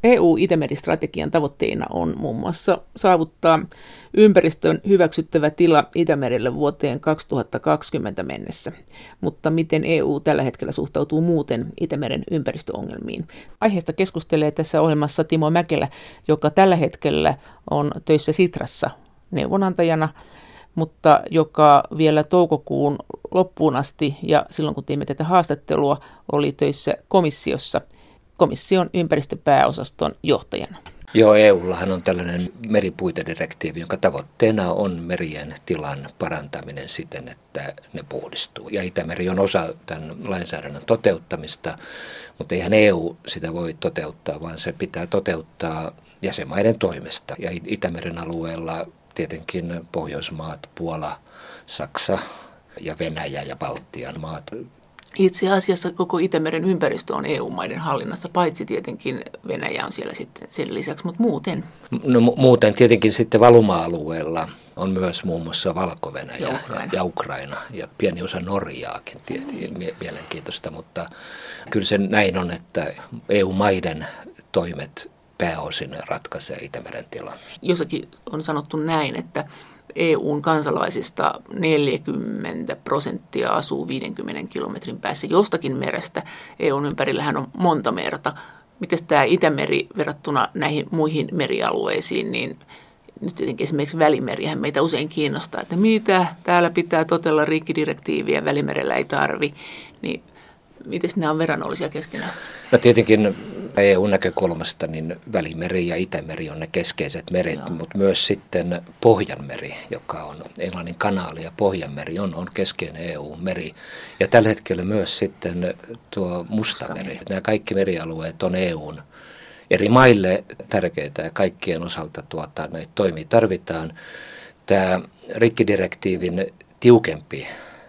EU-Itämeri-strategian tavoitteena on muun muassa saavuttaa ympäristön hyväksyttävä tila Itämerelle vuoteen 2020 mennessä. Mutta miten EU tällä hetkellä suhtautuu muuten Itämeren ympäristöongelmiin? Aiheesta keskustelee tässä ohjelmassa Timo Mäkelä, joka tällä hetkellä on töissä Sitrassa neuvonantajana, mutta joka vielä toukokuun loppuun asti ja silloin kun teimme tätä haastattelua oli töissä komissiossa komission ympäristöpääosaston johtajana. Joo, EUllahan on tällainen meripuitedirektiivi, jonka tavoitteena on merien tilan parantaminen siten, että ne puhdistuu. Ja Itämeri on osa tämän lainsäädännön toteuttamista, mutta eihän EU sitä voi toteuttaa, vaan se pitää toteuttaa jäsenmaiden toimesta. Ja Itämeren alueella tietenkin Pohjoismaat, Puola, Saksa ja Venäjä ja Baltian maat. Itse asiassa koko Itämeren ympäristö on EU-maiden hallinnassa, paitsi tietenkin Venäjä on siellä sitten sen lisäksi, mutta muuten. No muuten tietenkin sitten valuma-alueella on myös muun muassa Valko-Venäjä ja Ukraina ja pieni osa Norjaakin, mielenkiintoista, mutta kyllä se näin on, että EU-maiden toimet pääosin ratkaisee Itämeren tilan. Jossakin on sanottu näin, että EUn kansalaisista 40% asuu 50 kilometrin päässä jostakin merestä. EUn ympärillähän on monta merta. Miten tämä Itämeri verrattuna näihin muihin merialueisiin, niin nyt tietenkin esimerkiksi Välimerihän meitä usein kiinnostaa, että mitä täällä pitää totella rikkidirektiiviä, Välimerellä ei tarvi, niin miten nämä on verrannollisia keskenään? No tietenkin EU-näkökulmasta niin Välimeri ja Itämeri on ne keskeiset meret, mutta myös sitten Pohjanmeri, joka on Englannin kanaali ja Pohjanmeri on keskeinen EU-meri. Ja tällä hetkellä myös sitten tuo Mustameri. Nämä kaikki merialueet on EUn eri maille tärkeitä ja kaikkien osalta näitä toimia tarvitaan. Tämä rikkidirektiivin tiukempi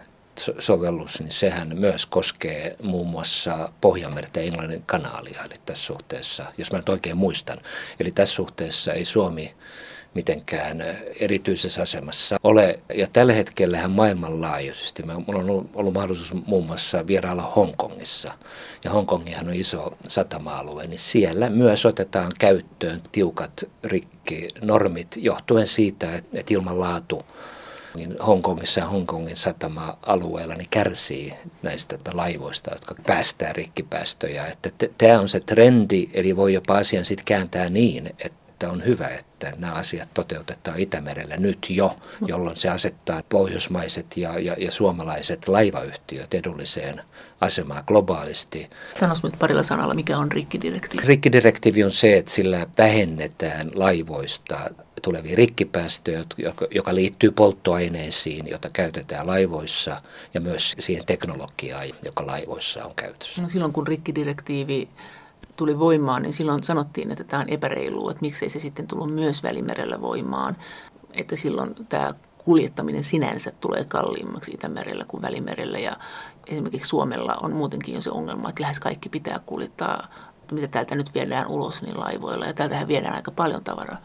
sovellus, niin sehän myös koskee muun muassa Pohjanmerta ja Englannin kanaalia, eli tässä suhteessa, jos mä nyt oikein muistan. Eli tässä suhteessa ei Suomi mitenkään erityisessä asemassa ole. Ja tällä hetkellähän maailmanlaajuisesti, minulla on ollut mahdollisuus muun muassa vierailla Hongkongissa, ja Hongkongihan on iso satama-alue, niin siellä myös otetaan käyttöön tiukat rikkinormit johtuen siitä, että ilmanlaatu niin Hongkongissa ja Hongkongin satama-alueella niin kärsii näistä laivoista, jotka päästää rikkipäästöjä. Tämä on se trendi, eli voi jopa asian sitten kääntää niin, että on hyvä, että nämä asiat toteutetaan Itämerellä nyt jo, jolloin se asettaa pohjoismaiset ja suomalaiset laivayhtiöt edulliseen asemaan globaalisti. Sanois nyt parilla sanalla, mikä on rikkidirektiivi? Rikkidirektiivi on se, että sillä vähennetään laivoista tulevia rikkipäästöjä, joka liittyy polttoaineisiin, jota käytetään laivoissa ja myös siihen teknologiaan, joka laivoissa on käytössä. No silloin kun rikkidirektiivi tuli voimaan, niin silloin sanottiin, että tämä on epäreilua, että miksei se sitten tullut myös Välimerellä voimaan, että silloin tämä kuljettaminen sinänsä tulee kalliimmaksi Itämerellä kuin Välimerellä ja esimerkiksi Suomella on muutenkin jo se ongelma, että lähes kaikki pitää kuljettaa, mitä täältä nyt viedään ulos niin laivoilla ja täältähän viedään aika paljon tavaraa.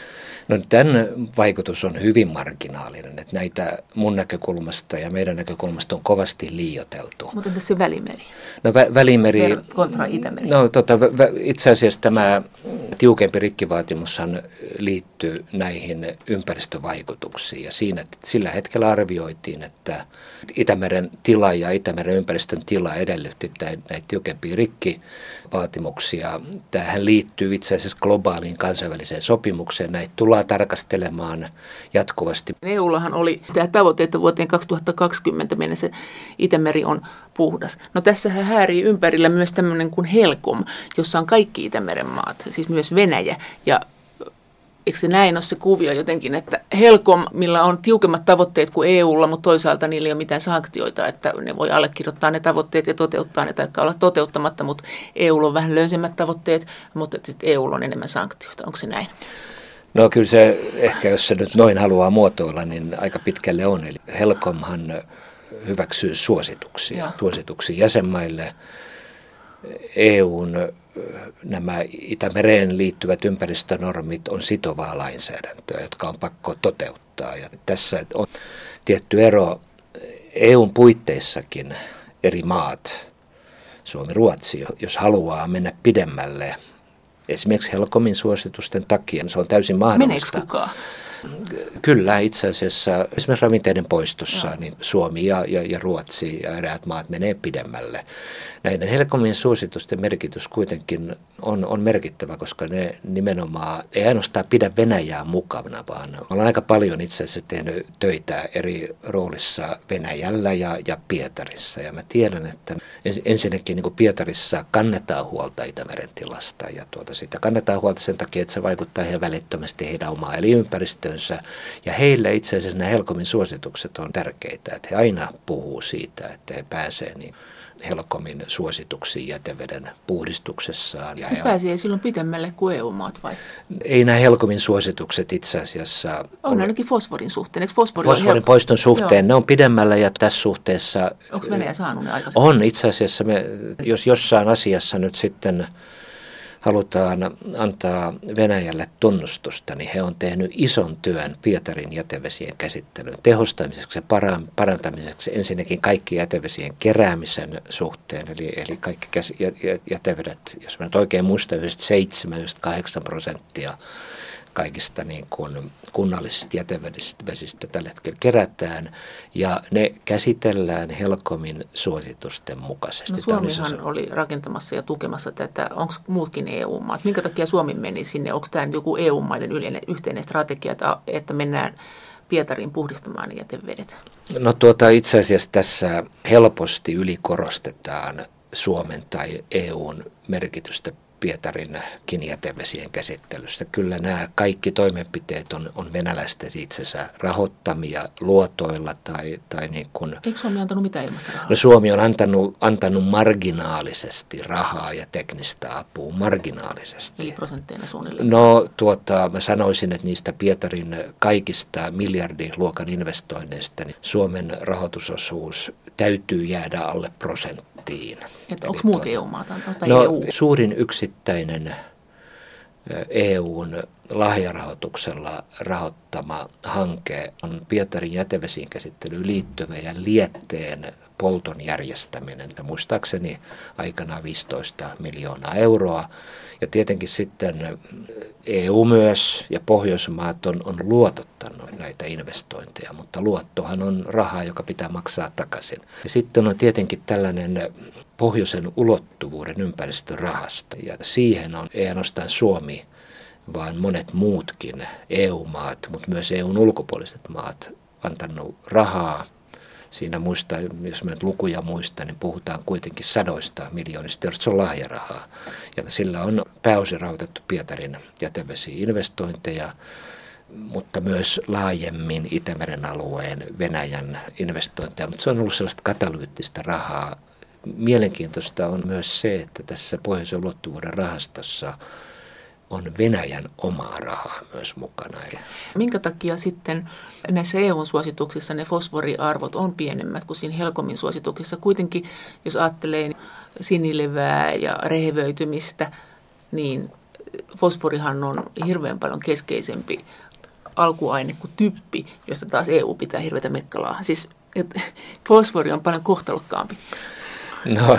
No tämän vaikutus on hyvin marginaalinen, että näitä mun näkökulmasta ja meidän näkökulmasta on kovasti liioiteltu. Mutta entäs se Välimeri? No Välimeri kontra Itämeri. No itse asiassa tämä tiukempi rikkivaatimushan liittyy näihin ympäristövaikutuksiin ja sillä hetkellä arvioitiin, että Itämeren tila ja Itämeren ympäristön tila edellytti näitä tiukempia rikkivaatimuksia. Tämähän liittyy itse asiassa globaaliin kansainväliseen sopimukseen. Näitä tullaan tarkastelemaan jatkuvasti. EUllahan oli tämä tavoite, että vuoteen 2020 mennessä Itämeri on puhdas. No tässähän häärii ympärillä myös tämmöinen kuin HELCOM, jossa on kaikki Itämeren maat, siis myös Venäjä. Ja eikö se näin ole se kuvio jotenkin, että HELCOM, millä on tiukemmat tavoitteet kuin EUlla, mutta toisaalta niillä ei ole mitään sanktioita, että ne voi allekirjoittaa ne tavoitteet ja toteuttaa ne tai olla toteuttamatta, mutta EUlla on vähän löysemmät tavoitteet, mutta sitten EUlla on enemmän sanktioita. Onko se näin? No kyllä se ehkä, jos se nyt noin haluaa muotoilla, niin aika pitkälle on. Eli HELCOMhan hyväksyy suosituksia jäsenmaille. EUn nämä Itämereen liittyvät ympäristönormit on sitovaa lainsäädäntöä, jotka on pakko toteuttaa. Ja tässä on tietty ero EUn puitteissakin eri maat, Suomi, Ruotsi, jos haluaa mennä pidemmälle esimerkiksi HELCOMin suositusten takia. Se on täysin mahdollista. Meneekö kukaan? Kyllä, itse asiassa esimerkiksi ravinteiden poistossa niin Suomi ja Ruotsi ja eräät maat menee pidemmälle. Näiden HELCOMin suositusten merkitys kuitenkin on merkittävä, koska ne nimenomaan ei ainoastaan pidä Venäjää mukana, vaan olen aika paljon itse asiassa tehnyt töitä eri roolissa Venäjällä ja Pietarissa. Ja mä tiedän, että ensinnäkin niin kuin Pietarissa kannetaan huolta Itämeren tilasta ja sitä kannetaan huolta sen takia, että se vaikuttaa ihan välittömästi heidän omaan elinympäristöönsä. Ja heille itse asiassa nämä HELCOMin suositukset on tärkeitä, että he aina puhuu siitä, että he pääsevät niin HELCOMin suosituksiin jäteveden puhdistuksessaan. Se pääsee silloin pitemmälle kuin EU-maat vai? Ei nämä HELCOMin suositukset itse asiassa on ainakin fosforin suhteen. Eikö fosforin poiston suhteen? Joo. Ne on pidemmällä ja tässä suhteessa... Onko Venäjä saanut ne aikaisemmin? On itse asiassa. Jos jossain asiassa nyt sitten halutaan antaa Venäjälle tunnustusta, niin he on tehnyt ison työn Pietarin jätevesien käsittelyn tehostamiseksi ja parantamiseksi ensinnäkin kaikki jätevesien keräämisen suhteen, eli kaikki jätevedet, jos mä nyt oikein muistan, 7-8% kaikista niin kuin kunnallisista jätevesistä tällä hetkellä kerätään, ja ne käsitellään HELCOMin suositusten mukaisesti. No Suomihan oli rakentamassa ja tukemassa tätä. Onko muutkin EU-maat? Minkä takia Suomi meni sinne? Onko tämä joku EU-maiden yhteinen strategia, että mennään Pietariin puhdistamaan ne jätevedet? No itse asiassa tässä helposti ylikorostetaan Suomen tai EUn merkitystä Pietarinkin jätevesien käsittelystä. Kyllä nämä kaikki toimenpiteet on venäläisten itsensä rahoittamia luotoilla tai niin kuin... Eikö Suomi antanut mitään ilmasta rahaa? No Suomi on antanut marginaalisesti rahaa ja teknistä apua marginaalisesti. Eli prosentteina suunnilleen? No mä sanoisin, että niistä Pietarin kaikista miljardiluokan investoinneista niin Suomen rahoitusosuus täytyy jäädä alle prosenttiin. Että onko muut EU-maat antaa? No EU? Suurin yksittäinen EUn lahjarahoituksella rahoittama hanke on Pietarin jätevesiin käsittelyyn liittyvä ja lietteen polton järjestäminen. Muistaakseni aikanaan 15 miljoonaa euroa. Ja tietenkin sitten EU myös ja Pohjoismaat on luotottanut näitä investointeja, mutta luottohan on rahaa, joka pitää maksaa takaisin. Ja sitten on tietenkin tällainen pohjoisen ulottuvuuden ympäristörahasto, ja siihen on ei ainoastaan Suomi, vaan monet muutkin EU-maat, mutta myös EUn ulkopuoliset maat antanut rahaa. Siinä jos mä nyt lukuja muistan, niin puhutaan kuitenkin 100 miljoonista eurosta, se on lahjarahaa. Ja sillä on pääosin rahoitettu Pietarin jätevesi-investointeja, mutta myös laajemmin Itämeren alueen Venäjän investointeja, mutta se on ollut sellaista katalyyttistä rahaa. Mielenkiintoista on myös se, että tässä pohjoisen ulottuvuuden rahastossa on Venäjän omaa rahaa myös mukana. Minkä takia sitten näissä EU-suosituksissa ne fosforiarvot on pienemmät kuin siinä HELCOMin suosituksissa? Kuitenkin, jos ajattelee sinilevää ja rehevöitymistä, niin fosforihan on hirveän paljon keskeisempi alkuaine kuin typpi, josta taas EU pitää hirveätä mekkalaa. Siis fosfori on paljon kohtalokkaampi. No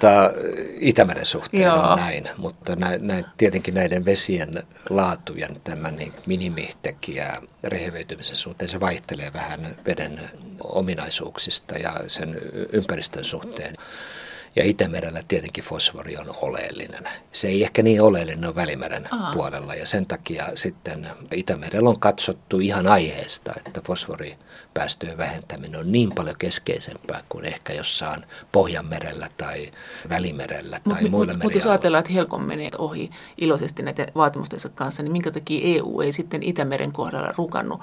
Itämeren suhteen on näin, mutta tietenkin näiden vesien laatu ja tämän minimitekijä rehevöitymisen suhteen se vaihtelee vähän veden ominaisuuksista ja sen ympäristön suhteen. Ja Itämerellä tietenkin fosfori on oleellinen. Se ei ehkä niin oleellinen ole Välimeren puolella ja sen takia sitten Itämerellä on katsottu ihan aiheesta, että fosforipäästöjen vähentäminen on niin paljon keskeisempää kuin ehkä jossain Pohjanmerellä tai Välimerellä tai muilla merialueilla. Mutta jos ajatellaan, että HELCOM menee ohi iloisesti näiden vaatimustensa kanssa, niin minkä takia EU ei sitten Itämeren kohdalla rukannut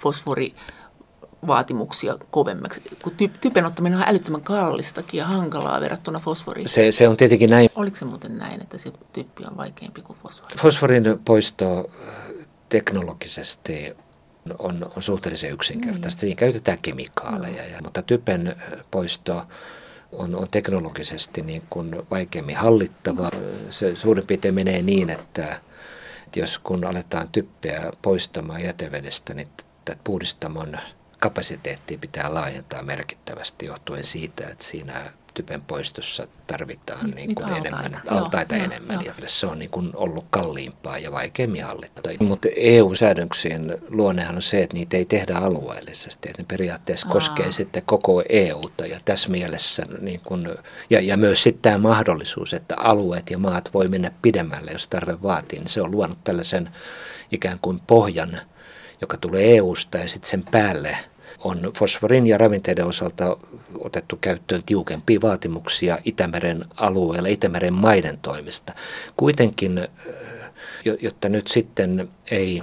fosforivaatimuksia kovemmaksi, kun typen ottaminen on älyttömän kallistakin ja hankalaa verrattuna fosforiin. Se on tietenkin näin. Oliko se muuten näin, että se typpi on vaikeampi kuin fosfori? Fosforin poisto teknologisesti on suhteellisen yksinkertaista. Siinä käytetään kemikaaleja, mutta typen poisto on teknologisesti niin kuin vaikeammin hallittava. Se suurin piirtein menee niin, että jos kun aletaan typpeä poistamaan jätevedestä, niin puhdistamon kapasiteettia pitää laajentaa merkittävästi johtuen siitä, että siinä typen poistossa tarvitaan niin kuin altaita enemmän. Ja se on niin kuin ollut kalliimpaa ja vaikeammin hallittaa. Mutta EU-säädöksien luonnehan on se, että niitä ei tehdä alueellisesti. Että ne periaatteessa koskee sitten koko EUta ja tässä mielessä niin kuin, ja myös sitten tämä mahdollisuus, että alueet ja maat voi mennä pidemmälle, jos tarve vaatii, niin se on luonut tällaisen ikään kuin pohjan, joka tulee EUsta ja sitten sen päälle on fosforin ja ravinteiden osalta otettu käyttöön tiukempia vaatimuksia Itämeren alueella, Itämeren maiden toimesta. Kuitenkin, jotta nyt sitten ei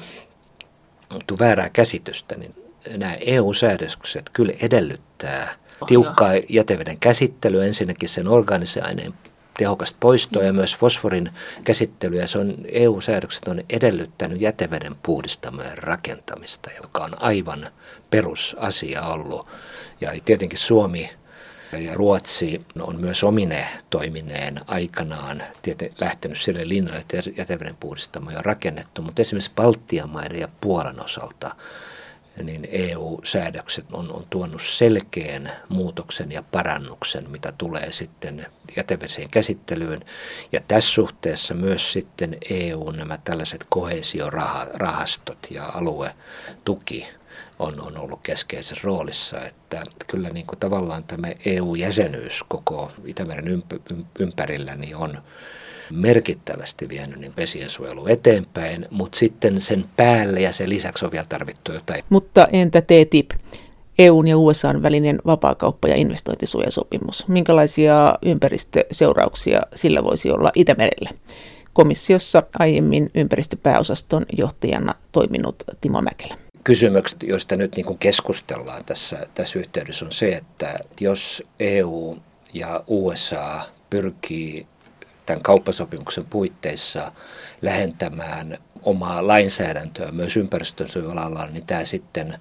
tule väärää käsitystä, niin nämä EU-säädökset kyllä edellyttää tiukkaa jäteveden käsittelyä, ensinnäkin sen orgaanisen aineen tehokasta poistoa ja myös fosforin käsittelyä. Se on, EU-säädökset on edellyttänyt jäteveden puhdistamojen rakentamista, joka on aivan perusasia ollut. Ja tietenkin Suomi ja Ruotsi on myös omine toimineen aikanaan lähtenyt sille linjalle, että jäteveden puhdistamoja on rakennettu, mutta esimerkiksi Baltian maiden ja Puolan osalta niin EU-säädökset on tuonut selkeän muutoksen ja parannuksen, mitä tulee sitten jätevesien käsittelyyn. Ja tässä suhteessa myös sitten EU nämä tällaiset koheesiorahastot ja aluetuki on ollut keskeisessä roolissa, että kyllä niin kuin tavallaan tämä EU-jäsenyys koko Itämeren ympärillä niin on merkittävästi vienyt niin vesiensuojelu eteenpäin, mutta sitten sen päälle ja sen lisäksi on vielä tarvittu jotain. Mutta entä TTIP, EUn ja USAn välinen vapaakauppa- ja investointisuojasopimus? Minkälaisia ympäristöseurauksia sillä voisi olla Itämerelle? Komissiossa aiemmin ympäristöpääosaston johtajana toiminut Timo Mäkelä. Kysymykset, joista nyt niin kuin keskustellaan tässä yhteydessä, on se, että jos EU ja USA pyrkii tämän kauppasopimuksen puitteissa lähentämään omaa lainsäädäntöä myös ympäristönsuojelualalla, niin tämä sitten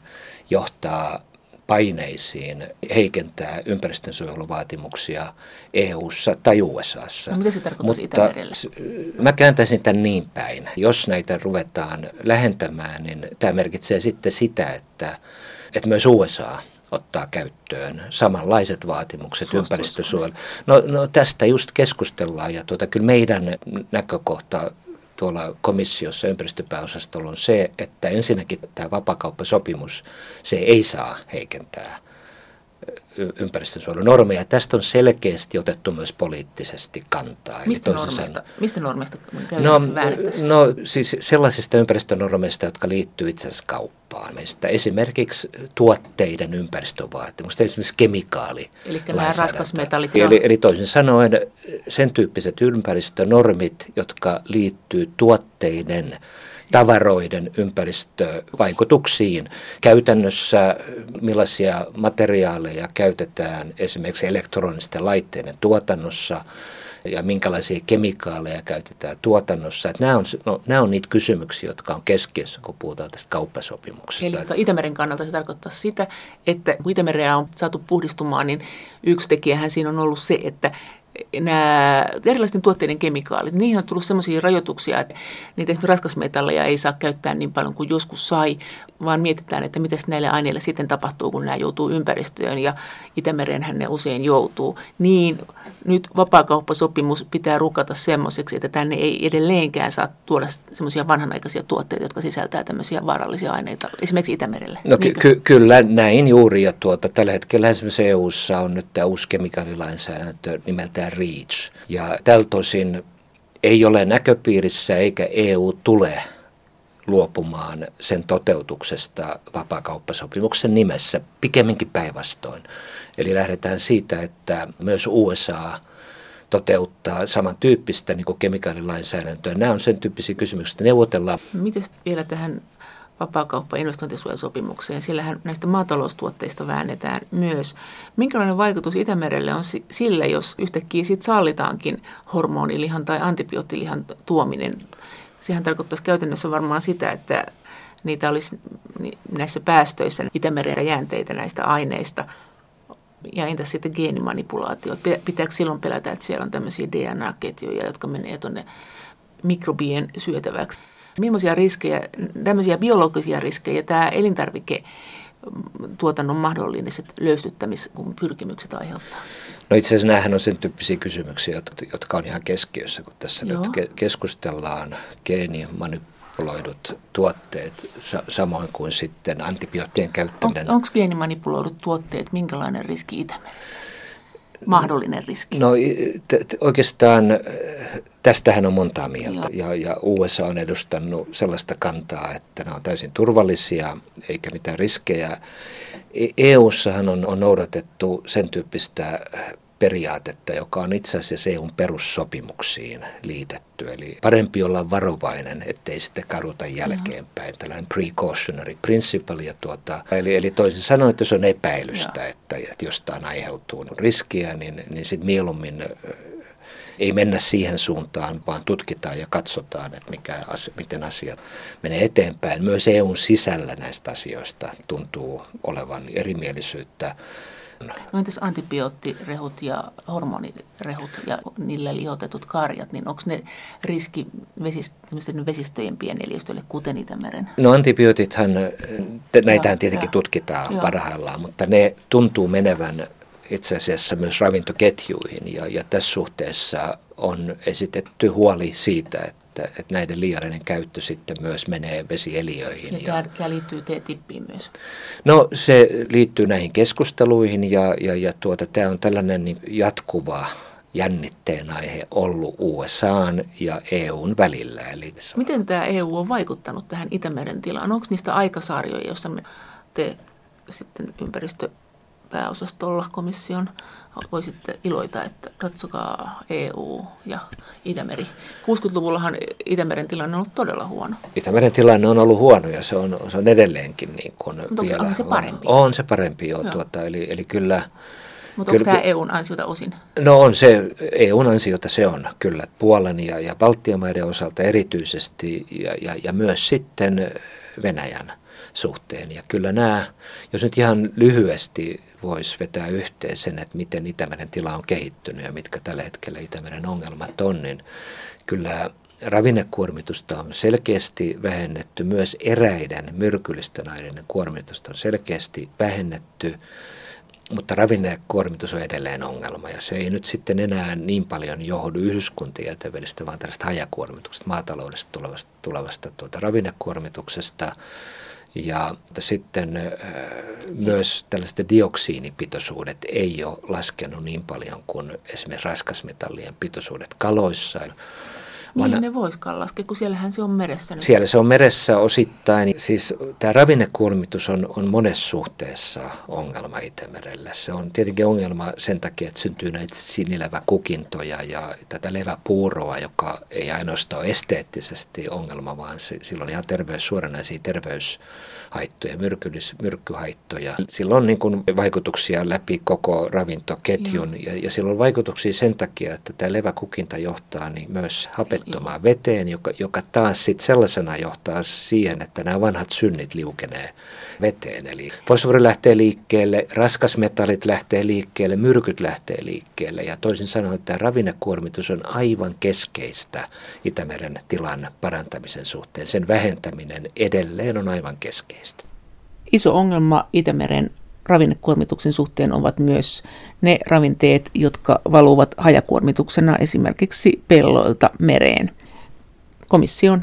johtaa paineisiin heikentää ympäristönsuojeluvaatimuksia EU:ssa tai USA:ssa. No, mitä se tarkoittaisi Itämerelle? Mä kääntäisin tämän niin päin. Jos näitä ruvetaan lähentämään, niin tämä merkitsee sitten sitä, että myös USA ottaa käyttöön samanlaiset vaatimukset ympäristösuojelu. No tästä just keskustellaan ja kyllä meidän näkökohta tuolla komissiossa ympäristöpääosastolla on se, että ensinnäkin tämä vapaakauppasopimus, se ei saa heikentää ympäristönsuojelunormeja. Tästä on selkeästi otettu myös poliittisesti kantaa. Mistä normeista käytännössä väärittäisiin? No siis sellaisista ympäristönormeista, jotka liittyy itse asiassa kauppaan. Esimerkiksi tuotteiden ympäristövaatimukset, esimerkiksi kemikaali. Eli nämä raskasmetallit. Eli toisin sanoen sen tyyppiset ympäristönormit, jotka liittyy tuotteiden tavaroiden ympäristövaikutuksiin. Käytännössä millaisia materiaaleja käytetään esimerkiksi elektronisten laitteiden tuotannossa ja minkälaisia kemikaaleja käytetään tuotannossa. Että nämä on niitä kysymyksiä, jotka on keskiössä, kun puhutaan tästä kauppasopimuksesta. Eli Itämeren kannalta se tarkoittaa sitä, että kun Itämereä on saatu puhdistumaan, niin yksi tekijähän siinä on ollut se, että nämä erilaisten tuotteiden kemikaalit, niihin on tullut sellaisia rajoituksia, että niitä esimerkiksi raskasmetalleja ei saa käyttää niin paljon kuin joskus sai, vaan mietitään, että mitä näille aineille sitten tapahtuu, kun nämä joutuu ympäristöön ja Itämereenhän ne usein joutuu. Niin nyt vapaakauppasopimus pitää rukata semmoiseksi, että tänne ei edelleenkään saa tuoda semmoisia vanhanaikaisia tuotteita, jotka sisältää tämmöisiä vaarallisia aineita, esimerkiksi Itämerelle. No kyllä näin juuri, ja tällä hetkellä esimerkiksi EU:ssa on nyt tämä uusi kemikaalilainsäädäntö nimeltään REACH, ja tältä osin ei ole näköpiirissä eikä EU tule luopumaan sen toteutuksesta vapaakauppasopimuksen nimessä, pikemminkin päinvastoin. Eli lähdetään siitä, että myös USA toteuttaa samantyyppistä niin kuin kemikaalilainsäädäntöä. Nämä on sen tyyppisiä kysymyksiä, että neuvotellaan. Miten vielä tähän vapaakauppa- ja investointisuojasopimukseen? Sillähän näistä maataloustuotteista väännetään myös. Minkälainen vaikutus Itämerelle on sillä, jos yhtäkkiä siitä sallitaankin hormonilihan tai antibioottilihan tuominen? Sehän tarkoittaisi käytännössä varmaan sitä, että niitä olisi näissä päästöissä Itämeren jäänteitä näistä aineista. Ja entäs sitten geenimanipulaatiot? Pitääkö silloin pelätä, että siellä on tämmöisiä DNA-ketjuja, jotka menee tuonne mikrobien syötäväksi? Millaisia riskejä, tämmöisiä biologisia riskejä tämä elintarviketuotannon mahdolliset löystyttämispyrkimykset aiheuttaa? No itse asiassa nämähän on sen tyyppisiä kysymyksiä, jotka on ihan keskiössä, kun tässä nyt keskustellaan geenimanipuloidut tuotteet, samoin kuin sitten antibioottien käyttäminen. Onko geenimanipuloidut tuotteet minkälainen riski Itämerelle? Mahdollinen riski? No oikeastaan tästähän on montaa mieltä ja USA on edustanut sellaista kantaa, että nämä on täysin turvallisia eikä mitään riskejä. EU:ssahan on noudatettu sen tyyppistä periaatetta, joka on itse asiassa EUn perussopimuksiin liitetty. Eli parempi olla varovainen, ettei sitten kaduta jälkeenpäin. Tällainen precautionary principle. Eli toisin sanoen, että jos on epäilystä, että jostain aiheutuu riskiä, niin sitten mieluummin ei mennä siihen suuntaan, vaan tutkitaan ja katsotaan, että miten asiat menee eteenpäin. Myös EUn sisällä näistä asioista tuntuu olevan erimielisyyttä. No entäs antibioottirehut ja hormonirehut ja niillä lihotetut karjat, niin onko ne riski vesistöjen pieneliöstölle, kuten Itämeren? No antibiootithan, näitähän tietenkin tutkitaan parhaillaan, mutta ne tuntuu menevän itse asiassa myös ravintoketjuihin ja tässä suhteessa on esitetty huoli siitä, että näiden liiallinen käyttö sitten myös menee vesieliöihin. Ja tämä liittyy TTIPiin myös. No se liittyy näihin keskusteluihin ja tämä on tällainen niin jatkuva jännitteen aihe ollut USA:n ja EUn välillä. Eli miten tämä EU on vaikuttanut tähän Itämeren tilaan? Onko niistä aikasarjoja, joissa te sitten ympäristöpääosastolla komission voisitte iloita, että katsokaa EU ja Itämeri. 60-luvullahan Itämeren tilanne on ollut todella huono. Itämeren tilanne on ollut huono ja se on edelleenkin niin kuin vielä. Onko se parempi? On se parempi jo. Eli kyllä. Mutta onko tämä EUn ansiota osin? No on se, EUn ansiota se on kyllä Puolan ja Baltian maiden osalta erityisesti ja myös sitten Venäjän suhteen. Ja kyllä nämä, jos nyt ihan lyhyesti voisi vetää yhteen sen, että miten Itämeren tila on kehittynyt ja mitkä tällä hetkellä Itämeren ongelmat on, niin kyllä ravinnekuormitusta on selkeästi vähennetty, myös eräiden myrkyllisten aineiden kuormitusta on selkeästi vähennetty, mutta ravinnekuormitus on edelleen ongelma ja se ei nyt sitten enää niin paljon johdu yhdyskuntien jätevedestä, vaan tällaista hajakuormituksesta, maataloudesta tulevasta ravinnekuormituksesta. Ja sitten myös tällaiset dioksiinipitoisuudet ei ole laskenut niin paljon kuin esimerkiksi raskasmetallien pitoisuudet kaloissa. Mihin ne voisikaan laskea, kun siellähän se on meressä nyt? Siellä se on meressä osittain. Siis tämä ravinnekuormitus on monessa suhteessa ongelma Itämerellä. Se on tietenkin ongelma sen takia, että syntyy näitä sinileväkukintoja ja tätä leväpuuroa, joka ei ainoastaan ole esteettisesti ongelma, vaan sillä on ihan suoranaisia terveyshaittoja, myrkkyhaittoja. Sillä on niin kuin vaikutuksia läpi koko ravintoketjun ja sillä on vaikutuksia sen takia, että tämä leväkukinta johtaa niin myös hapettomaan veteen, joka taas sitten sellaisena johtaa siihen, että nämä vanhat synnit liukenee veteen. Eli fosfori lähtee liikkeelle, raskasmetallit lähtee liikkeelle, myrkyt lähtee liikkeelle ja toisin sanoen, että tämä ravinnekuormitus on aivan keskeistä Itämeren tilan parantamisen suhteen. Sen vähentäminen edelleen on aivan keskeistä. Iso ongelma Itämeren ravinnekuormituksen suhteen ovat myös ne ravinteet, jotka valuvat hajakuormituksena esimerkiksi pelloilta mereen. Komission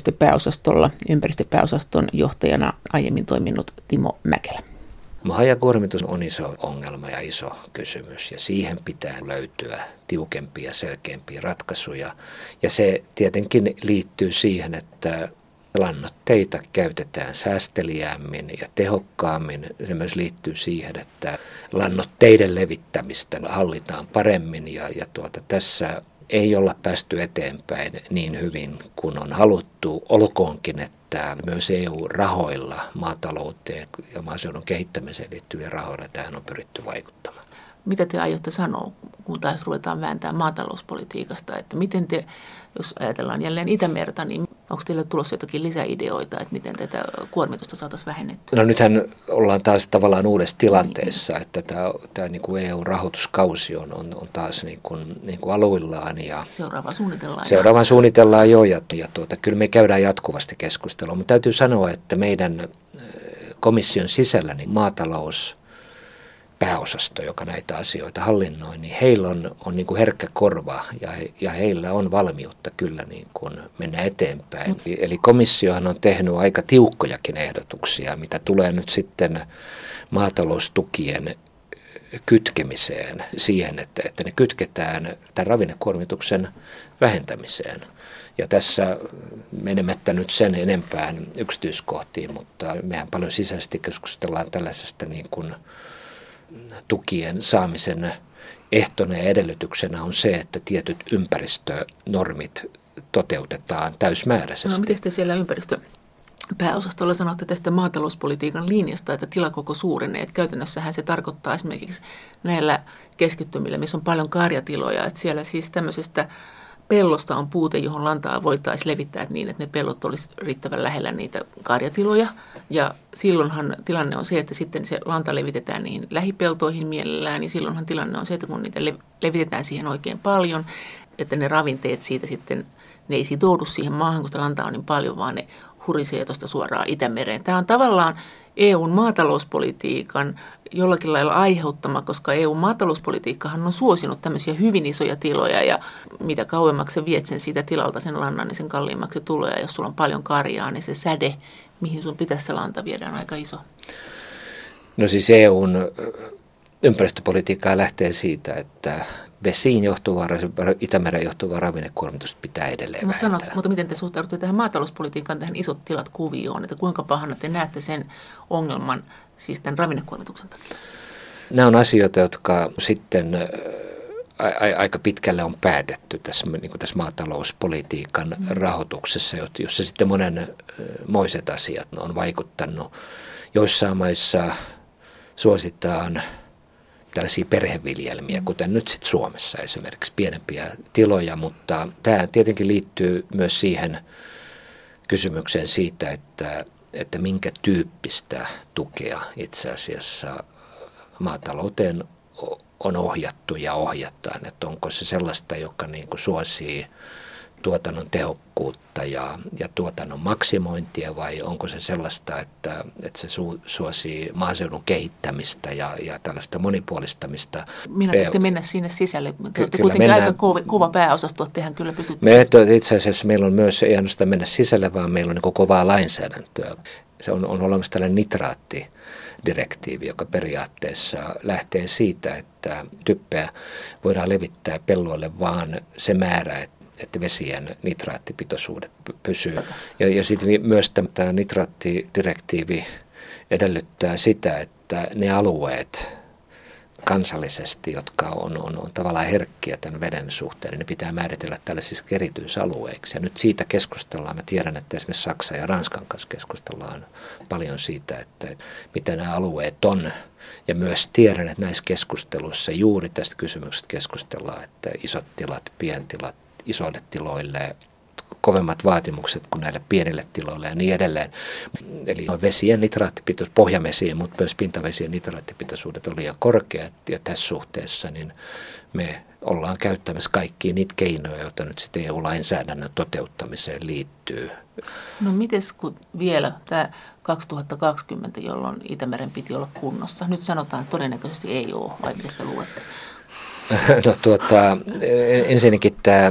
ympäristöpääosaston johtajana aiemmin toiminut Timo Mäkelä. Hajakuormitus on iso ongelma ja iso kysymys ja siihen pitää löytyä tiukempia, selkeämpiä ratkaisuja. Ja se tietenkin liittyy siihen, että lannoitteita käytetään säästeliäämmin ja tehokkaammin. Se myös liittyy siihen, että lannoitteiden levittämistä hallitaan paremmin ja tässä ei olla päästy eteenpäin niin hyvin kuin on haluttu, olkoonkin, että myös EU-rahoilla maatalouteen ja maaseudun kehittämiseen liittyvien rahoilla tähän on pyritty vaikuttamaan. Mitä te aiotte sanoa, kun taas ruvetaan vääntämään maatalouspolitiikasta, että miten te, jos ajatellaan jälleen Itämerta, niin onko teille tulossa jotakin lisäideoita, että miten tätä kuormitusta saataisiin vähennettyä? No nythän ollaan taas tavallaan uudessa tilanteessa, että tämä niin kuin EU-rahoituskausi on taas niin kuin aluillaan. Ja Seuraavaa suunnitellaan jo ja kyllä me käydään jatkuvasti keskustelua, mutta täytyy sanoa, että meidän komission sisällä niin maatalous pääosasto, joka näitä asioita hallinnoi, niin heillä on niin kuin herkkä korva ja heillä on valmiutta kyllä niin kuin mennä eteenpäin. Eli komissiohan on tehnyt aika tiukkojakin ehdotuksia, mitä tulee nyt sitten maataloustukien kytkemiseen siihen, että ne kytketään tämän ravinnekuormituksen vähentämiseen. Ja tässä menemättä nyt sen enempään yksityiskohtiin, mutta mehän paljon sisäisesti keskustellaan tällaisesta niin kuin tukien saamisen ehtona ja edellytyksenä on se, että tietyt ympäristönormit toteutetaan täysmääräisesti. No miten te siellä ympäristöpääosastolla sanotte tästä maatalouspolitiikan linjasta, että tilakoko suurenee? Että käytännössähän se tarkoittaa esimerkiksi näillä keskittymillä, missä on paljon karjatiloja, että siellä siis tämmöisestä pellosta on puute, johon lantaa voitaisiin levittää niin, että ne pellot olisi riittävän lähellä niitä karjatiloja. Ja silloinhan tilanne on se, että sitten se lanta levitetään niihin lähipeltoihin mielellään, niin silloinhan tilanne on se, että kun niitä levitetään siihen oikein paljon, että ne ravinteet siitä sitten, ne ei sitoudu siihen maahan, kun sitä lantaa on niin paljon, vaan ne hurisee tuosta suoraan Itämereen. Tämä on tavallaan EUn maatalouspolitiikan jollakin lailla aiheuttama, koska EUn maatalouspolitiikkahan on suosinut tämmöisiä hyvin isoja tiloja ja mitä kauemmaksi sä viet sen siitä tilalta sen lannan, niin sen kalliimmaksi se tulee. Ja jos sulla on paljon karjaa, niin se säde, mihin sun pitäisi se lanta viedä, on aika iso. No siis EUn ympäristöpolitiikkaa lähtee siitä, että vesiin johtuvaa, Itämeren johtuvaa ravinnekuormitusta pitää edelleen vähentää. Mutta miten te suhtaudutte tähän maatalouspolitiikkaan, tähän isot tilat kuvioon, että kuinka pahana te näette sen ongelman, siis tämän ravinnekuormituksen takia? Nämä on asioita, jotka sitten aika pitkälle on päätetty tässä, niin kuin tässä maatalouspolitiikan rahoituksessa, jossa sitten monenmoiset asiat on vaikuttanut. Joissain maissa suositaan tällaisia perheviljelmiä, kuten nyt sitten Suomessa esimerkiksi pienempiä tiloja, mutta tämä tietenkin liittyy myös siihen kysymykseen siitä, että minkä tyyppistä tukea itse asiassa maatalouteen on ohjattu ja ohjataan, että onko se sellaista, joka niin kuin suosii tuotannon tehokkuutta ja tuotannon maksimointia, vai onko se sellaista, että se suosii maaseudun kehittämistä ja tällaista monipuolistamista. Minä tietysti mennä sinne sisälle. Kuitenkin aika kova pääosasto, että tehän kyllä pystytte. Itse asiassa meillä on myös, ei ainoastaan mennä sisälle, vaan meillä on niin kovaa lainsäädäntöä. Se on olemassa tällainen nitraattidirektiivi, joka periaatteessa lähtee siitä, että typpeä voidaan levittää pelloille vaan se määrä, että vesien nitraattipitoisuudet pysyy. Ja sitten myös tämä nitraattidirektiivi edellyttää sitä, että ne alueet kansallisesti, jotka on tavallaan herkkiä tämän veden suhteen, niin ne pitää määritellä tällaisiksi erityisalueiksi. Ja nyt siitä keskustellaan. Mä tiedän, että esimerkiksi Saksan ja Ranskan kanssa keskustellaan paljon siitä, että mitä nämä alueet on. Ja myös tiedän, että näissä keskusteluissa juuri tästä kysymyksestä keskustellaan, että isot tilat, pientilat, isoille tiloille, kovemmat vaatimukset kuin näille pienille tiloille ja niin edelleen. Eli vesien nitraattipitoisuus, pohjavesien, mutta myös pintavesien nitraattipitoisuudet oli liian korkeat, ja tässä suhteessa niin me ollaan käyttämässä kaikkia niitä keinoja, joita nyt sitten EU-lainsäädännön toteuttamiseen liittyy. No mites kun vielä tämä 2020, jolloin Itämeren piti olla kunnossa? Nyt sanotaan, että todennäköisesti ei ole, vai mitä te luulette? No ensinnäkin tämä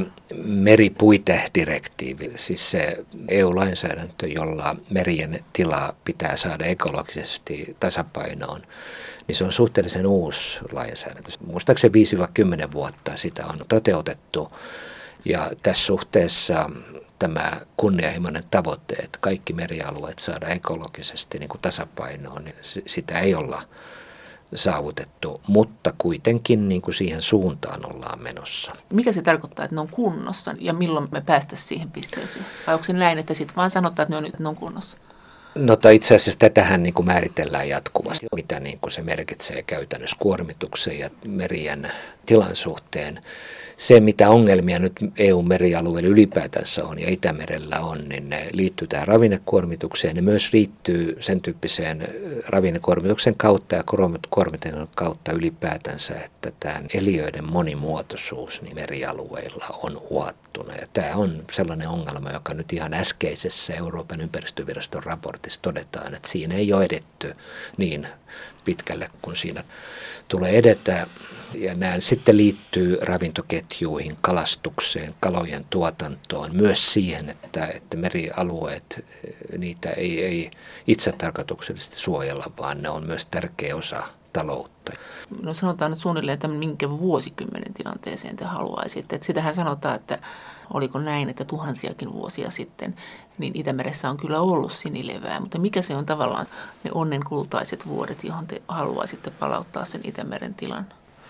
meripuitedirektiivi, siis se EU-lainsäädäntö, jolla merien tilaa pitää saada ekologisesti tasapainoon, niin se on suhteellisen uusi lainsäädäntö. Muistaakseni 5-10 vuotta sitä on toteutettu, ja tässä suhteessa tämä kunnianhimoinen tavoite, että kaikki merialueet saadaan ekologisesti niin kuin tasapainoon, niin sitä ei olla saavutettu, mutta kuitenkin niin kuin siihen suuntaan ollaan menossa. Mikä se tarkoittaa, että ne on kunnossa ja milloin me päästäisiin siihen pisteeseen? Vai onko se näin, että sitten vaan sanotaan, että ne on kunnossa? No itse asiassa tätähän niin kuin määritellään jatkuvasti, mitä niin kuin se merkitsee käytännössä kuormituksen ja merien tilan suhteen. Se, mitä ongelmia nyt EU-merialueella ylipäätänsä on ja Itämerellä on, niin ne liittyy tähän ravinnekuormitukseen. Ne myös liittyy sen tyyppiseen ravinnekuormituksen kautta ja kuormituksen kautta ylipäätänsä, että tämä eliöiden monimuotoisuus niin merialueilla on uhattuna. Ja tämä on sellainen ongelma, joka nyt ihan äskeisessä Euroopan ympäristöviraston raportissa todetaan, että siinä ei ole edetty niin pitkälle kuin siinä tulee edetä. Ja nämä sitten liittyy ravintoketjuihin, kalastukseen, kalojen tuotantoon, myös siihen, että merialueet, niitä ei itse tarkoituksellisesti suojella, vaan ne on myös tärkeä osa taloutta. No sanotaan nyt suunnilleen, että minkä vuosikymmenen tilanteeseen te haluaisitte. Että sitähän sanotaan, että oliko näin, että tuhansiakin vuosia sitten, niin Itämeressä on kyllä ollut sinilevää, mutta mikä se on tavallaan ne onnenkultaiset vuodet, johon te haluaisitte palauttaa sen Itämeren tilan?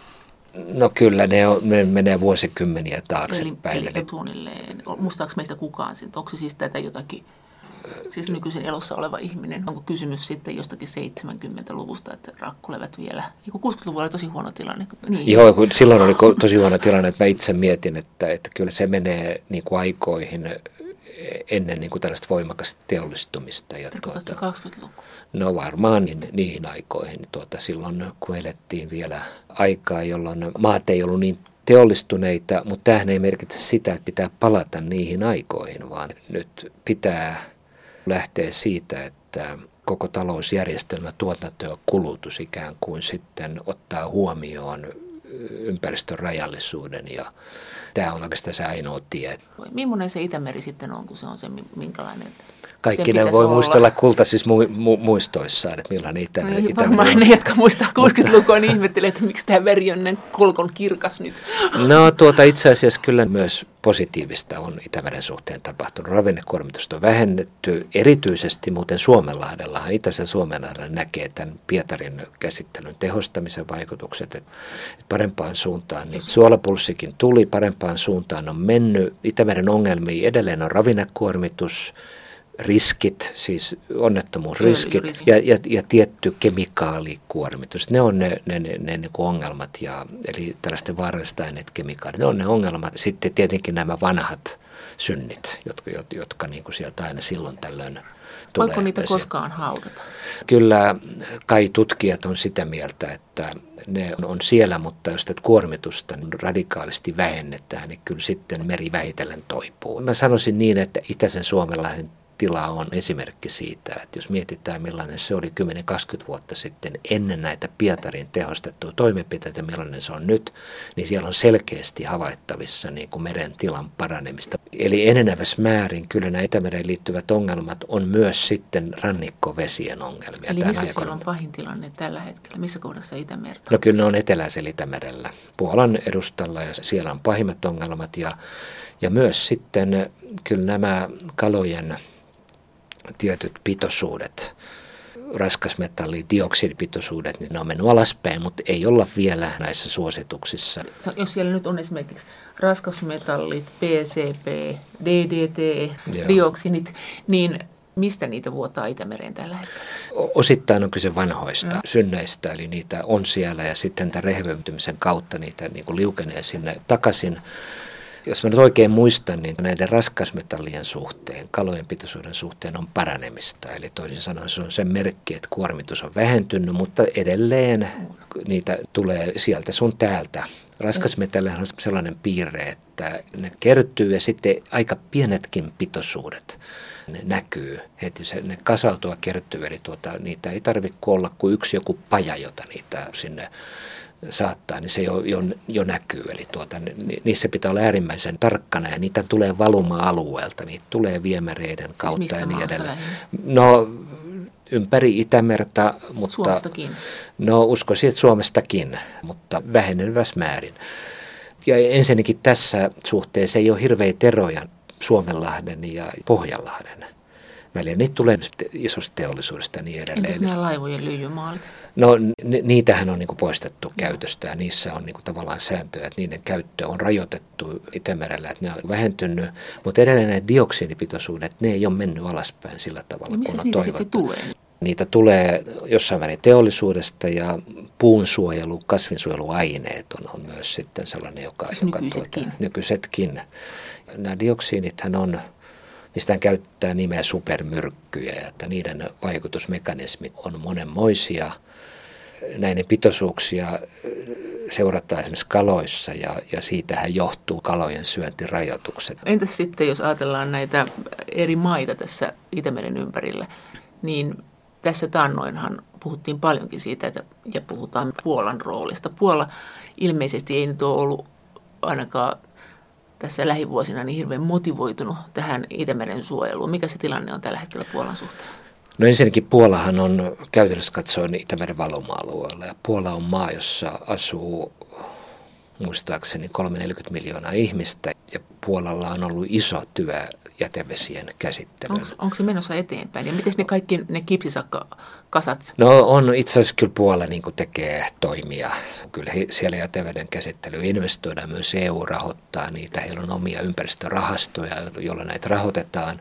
No kyllä, ne menee vuosikymmeniä taaksepäin. Eli suunnilleen, muistaako meistä kukaan siitä? Onko se siis tätä jotakin, siis nykyisin elossa oleva ihminen? Onko kysymys sitten jostakin 70-luvusta, että rakkulevät vielä? 60-luvulla oli tosi huono tilanne. Niin. Joo, kun silloin oli tosi huono tilanne, että mä itse mietin, että kyllä se menee niin kuin aikoihin ennen niin kuin tällaista voimakasta teollistumista. Tarkoitatko 20-lukua? No varmaan niihin aikoihin. Silloin kun elettiin vielä aikaa, jolloin maat ei ollut niin teollistuneita, mutta tämähän ei merkitse sitä, että pitää palata niihin aikoihin, vaan nyt pitää lähteä siitä, että koko talousjärjestelmä, tuotanto ja kulutus ikään kuin sitten ottaa huomioon ympäristön rajallisuuden ja tämä on oikeastaan se ainoa tie. Millainen se Itämeri sitten on, kun se on se minkälainen? Kaikki ne voi muistella kultaisissa muistoissaan, että millainen Itämeri on. Varmaan ne, jotka muistaa 60-lukua, niin ihmettelee, että miksi tämä veri on näin kolkon kirkas nyt. No itse asiassa kyllä myös positiivista on Itämeren suhteen tapahtunut. Ravinnekuormitusta on vähennetty, erityisesti muuten Suomenlahdellahan, itäisen Suomenlahdella näkee tämän Pietarin käsittelyn tehostamisen vaikutukset, että parempaan suuntaan. Niin suolapulssikin tuli, parempaan suuntaan on mennyt. Itämeren ongelmia edelleen on ravinnekuormitus, riskit, siis onnettomuusriskit ja tietty kemikaalikuormitus. Ne on ne ongelmat, eli tällaisten vaarallisten aineet, kemikaalit, ne on ne ongelmat. Sitten tietenkin nämä vanhat synnit, jotka niin kuin sieltä aina silloin tällöin tulee. Voiko niitä koskaan haudata? Kyllä kai tutkijat on sitä mieltä, että ne on siellä, mutta jos tätä kuormitusta radikaalisti vähennetään, niin kyllä sitten meri vähitellen toipuu. Mä sanoisin niin, että itäisen Suomenlahden tila on esimerkki siitä, että jos mietitään millainen se oli 10-20 vuotta sitten ennen näitä Pietarin tehostettua toimenpiteitä, millainen se on nyt, niin siellä on selkeästi havaittavissa niin kuin meren tilan paranemista. Eli enenevässä määrin kyllä nämä Itämereen liittyvät ongelmat on myös sitten rannikkovesien ongelmia. Eli missä siellä on pahin tilanne tällä hetkellä? Missä kohdassa Itämerta? No kyllä ne on eteläisellä Itämerellä, Puolan edustalla, ja siellä on pahimmat ongelmat ja myös sitten kyllä nämä kalojen tietyt pitoisuudet, raskasmetalli, dioksidipitoisuudet, niin ne on mennyt alaspäin, mutta ei olla vielä näissä suosituksissa. Jos siellä nyt on esimerkiksi raskasmetallit, PCB, DDT, dioksinit, niin mistä niitä vuotaa Itämereen tällä hetkellä? Osittain on kyse vanhoista synneistä, eli niitä on siellä ja sitten tämän rehevöitymisen kautta niitä niin kuin liukenee sinne takaisin. Jos mä nyt oikein muistan, niin näiden raskasmetallien suhteen, kalojen pitoisuuden suhteen on paranemista. Eli toisin sanoen se on se merkki, että kuormitus on vähentynyt, mutta edelleen niitä tulee sieltä sun täältä. Raskasmetallihan on sellainen piirre, että ne kertyy ja sitten aika pienetkin pitoisuudet ne näkyy heti. Ne kasautuu ja kertyy, eli niitä ei tarvitse olla kuin joku paja, jota niitä sinne saattaa, niin se jo näkyy. Eli niissä pitää olla äärimmäisen tarkkana ja niitä tulee valuma-alueelta, niitä tulee viemäreiden kautta mistä ja niin edelleen. lähinnä? No ympäri Itämerta, mutta Suomestakin? No uskoisin, että Suomestakin, mutta vähenevässä määrin. Ja ensinnäkin tässä suhteessa ei ole hirveitä eroja Suomenlahden ja Pohjanlahden välillä. Niitä tulee isosta teollisuudesta ja niin edelleen. Entäs nämä laivojen lyijymaalit? No niitähän on niin kuin poistettu käytöstä ja niissä on niin kuin tavallaan sääntöjä, että niiden käyttö on rajoitettu Itämerellä, että ne on vähentynyt, mutta edelleen ne dioksidipitoisuudet, ne ei ole mennyt alaspäin sillä tavalla, kun on toivottu. Missä niitä sitten tulee? Niitä tulee jossain määrin teollisuudesta ja puunsuojelu, kasvinsuojeluaineet on myös sitten sellainen, joka nykyisetkin. Nämä dioksiinithan on, niistä käyttää nimeä supermyrkkyjä, että niiden vaikutusmekanismit on monenmoisia. Näiden pitoisuuksia seurataan esimerkiksi kaloissa ja siitähän johtuu kalojen syöntirajoitukset. Entäs sitten, jos ajatellaan näitä eri maita tässä Itämeren ympärillä, niin tässä taannoinhan puhuttiin paljonkin siitä, ja puhutaan Puolan roolista. Puola ilmeisesti ei nyt ole ollut ainakaan tässä lähivuosina niin hirveän motivoitunut tähän Itämeren suojeluun. Mikä se tilanne on tällä hetkellä Puolan suhteen? No ensinnäkin Puolahan on käytännössä katsoen Itämeren valuma-alueella. Ja Puola on maa, jossa asuu muistaakseni 30-40 miljoonaa ihmistä. Ja Puolalla on ollut iso työ jätevesien käsittelyyn. Onko se menossa eteenpäin? Ja miten ne kaikki ne kipsisakkakasat? No on itse asiassa kyllä Puola niin kuin tekee toimia. Kyllä siellä jäteveden käsittelyyn investoidaan, myös EU rahoittaa niitä. Heillä on omia ympäristörahastoja, joilla näitä rahoitetaan.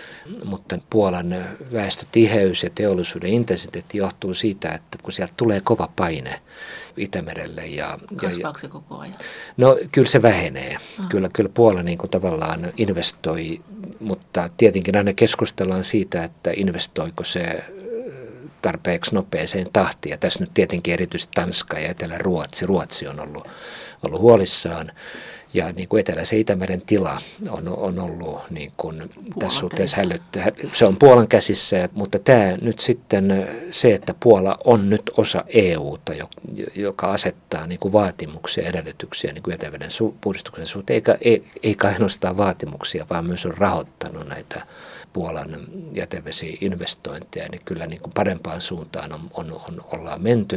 Mutta Puolan väestötiheys ja teollisuuden intensiteetti johtuu siitä, että kun sieltä tulee kova paine Itämerelle. Kasvaako se koko ajan? No kyllä se vähenee. Kyllä Puola niin kuin tavallaan investoi, mutta tietenkin aina keskustellaan siitä, että investoiko se tarpeeksi nopeeseen tahtiin. Ja tässä nyt tietenkin erityisesti Tanska ja Etelä-Ruotsi. Ruotsi on ollut huolissaan. Ja niin kuin Eteläisen Itämeren tila on ollut niin kuin tässä suhteessa hälyttävä. Se on Puolan käsissä, mutta tämä nyt sitten se, että Puola on nyt osa EUta, joka asettaa niin kuin vaatimuksia, edellytyksiä niin kuin jäteveden puhdistuksen suhteen, eikä ainoastaan vaatimuksia, vaan myös on rahoittanut näitä Puolan jätevesi-investointeja, niin kyllä niin kuin parempaan suuntaan ollaan menty,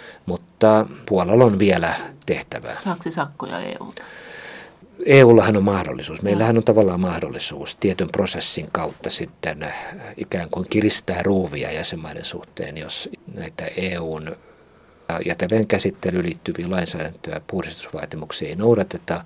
mutta Puolalla on vielä tehtävää. Saako se sakkoja EUlta? EUllahan on mahdollisuus. Meillähän on tavallaan mahdollisuus tietyn prosessin kautta sitten ikään kuin kiristää ruuvia jäsenmaiden suhteen, jos näitä EUn jäteveden käsittelyyn liittyviä lainsäädäntöä ja puhdistusvaatimuksia ei noudateta.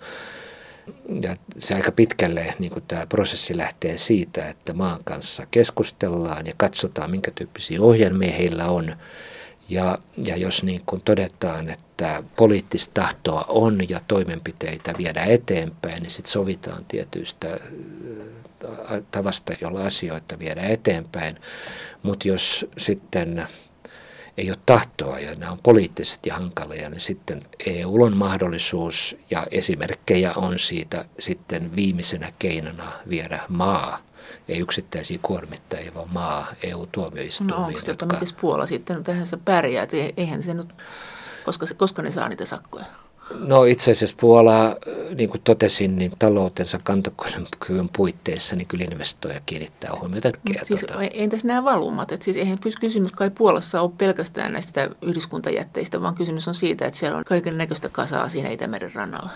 Ja se aika pitkälle niin kuin tämä prosessi lähtee siitä, että maan kanssa keskustellaan ja katsotaan, minkä tyyppisiä ohjelmia heillä on. Ja jos niin kuin todetaan, että poliittista tahtoa on ja toimenpiteitä viedään eteenpäin, niin sitten sovitaan tietyistä tavasta, jolla asioita viedään eteenpäin. Mutta jos sitten ei ole tahtoa ja nämä on poliittisesti hankalia, niin sitten EUlla on mahdollisuus ja esimerkkejä on siitä sitten viimeisenä keinona viedä maa. Ei yksittäisiä kuormittajia, vaan maa EU-tuomioistuimiin. No onko miten Puola sitten tähän se pärjää? Eihän se nyt, koska ne saa niitä sakkoja? No itse asiassa Puola, niin kuin totesin, niin taloutensa kantokyvyn puitteissa niin kyllä investoija kiinnittää huomiota. Siis entäs nämä valumat? Et siis eihän kysymys kai Puolassa ole pelkästään näistä yhdyskuntajätteistä, vaan kysymys on siitä, että siellä on kaiken näköistä kasaa siinä Itämeren rannalla.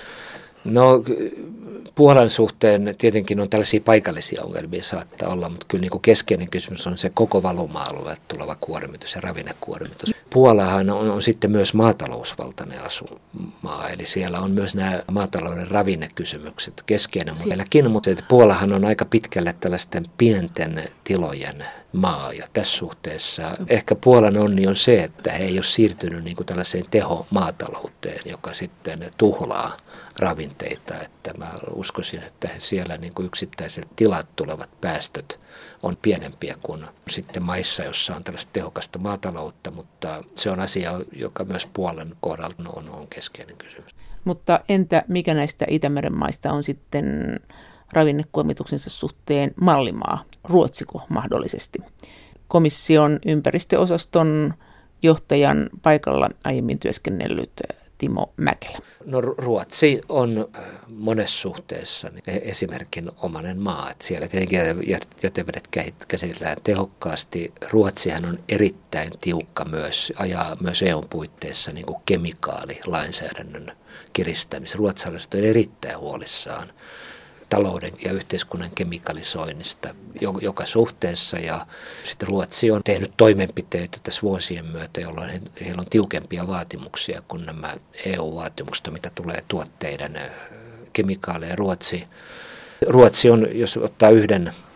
No Puolan suhteen tietenkin on tällaisia paikallisia ongelmia saattaa olla, mutta kyllä niin kuin keskeinen kysymys on se koko valuma-alue tuleva kuormitus ja ravinnekuormitus. Puolahan on sitten myös maatalousvaltainen asumaa, eli siellä on myös nämä maatalouden ravinnekysymykset keskeinen meilläkin, mutta Puolahan on aika pitkälle tällaisten pienten tilojen maa, ja tässä suhteessa ehkä Puolan onni on se, että he ei ole siirtynyt niin kuin tällaiseen tehomaatalouteen, joka sitten tuhlaa ravinteita, että mä uskoisin, että siellä niin kuin yksittäiset tilat tulevat päästöt on pienempiä kuin sitten maissa, jossa on tällaista tehokasta maataloutta, mutta se on asia, joka myös Puolan kohdalta on keskeinen kysymys. Mutta entä mikä näistä Itämeren maista on sitten ravinnekuormituksensa suhteen mallimaa? Ruotsiko mahdollisesti? Komission ympäristöosaston johtajan paikalla aiemmin työskennellyt Timo Mäkelä. No Ruotsi on monessa suhteessa esimerkinomainen maa. Että siellä tietenkin jätevedet käsitellään tehokkaasti. Ruotsihan on erittäin tiukka myös, ajaa myös EUn puitteissa niin kuin kemikaalilainsäädännön kiristämistä. Ruotsalaiset on erittäin huolissaan talouden ja yhteiskunnan kemikalisoinnista joka suhteessa. Ja sitten Ruotsi on tehnyt toimenpiteitä tässä vuosien myötä, jolloin heillä on tiukempia vaatimuksia kuin nämä EU-vaatimukset, mitä tulee tuotteiden kemikaaleja. Ruotsi on, jos ottaa yhden